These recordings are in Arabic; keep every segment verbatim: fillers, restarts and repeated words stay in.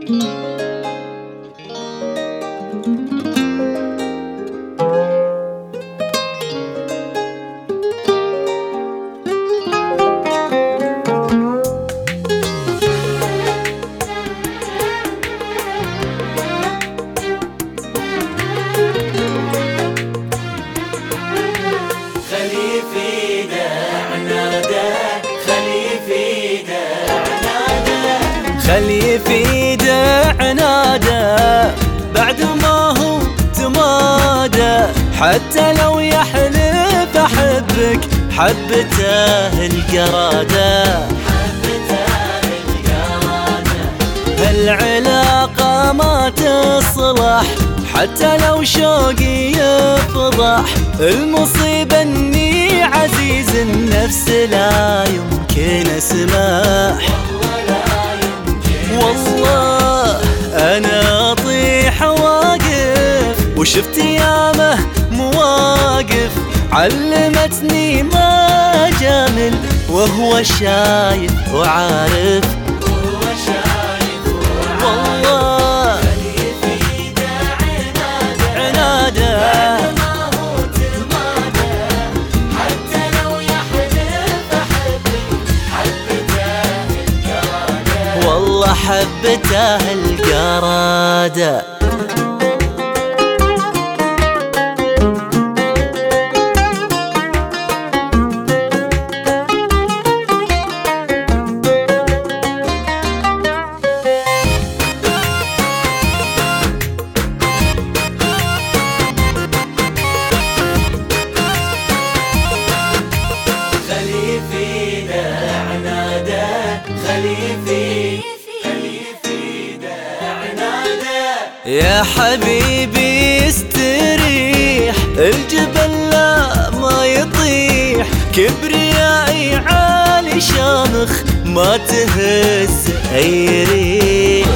خلي في ايده عناده بعد ما هو تمادى، حتى لو يحلف احبك حبته القرادة. هالعلاقة ما تصلح حتى لو شوقي يفضح، المصيبة اني عزيز النفس لا يمكن اسمح. والله أنا أطيح واقف وشفت يامه مواقف علمتني ما جامل، وهو شايف وعارف. والله عناده والله حبته القرادة. خلي في ايده عناده، خلي في يا حبيبي استريح، الجبل لا ما يطيح، كبريائي عالي شامخ ما تهز اي ريح.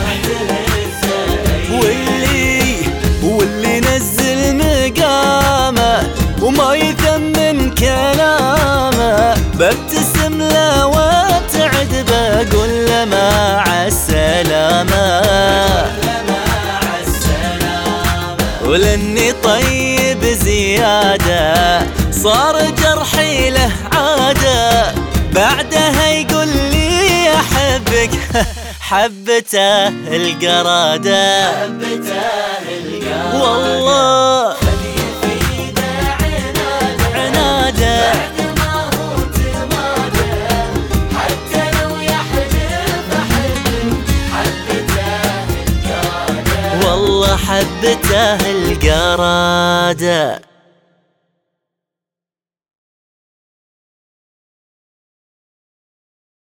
واللي واللي نزل مقامه وما يثمن كلامه، ببتسم له وابتعد بقول له مع السلامه. ولاني طيب زيادة صار جرحي له عادة، بعدها يقول لي أحبك حبته القرادة. والله عناده والله حبته القرادة.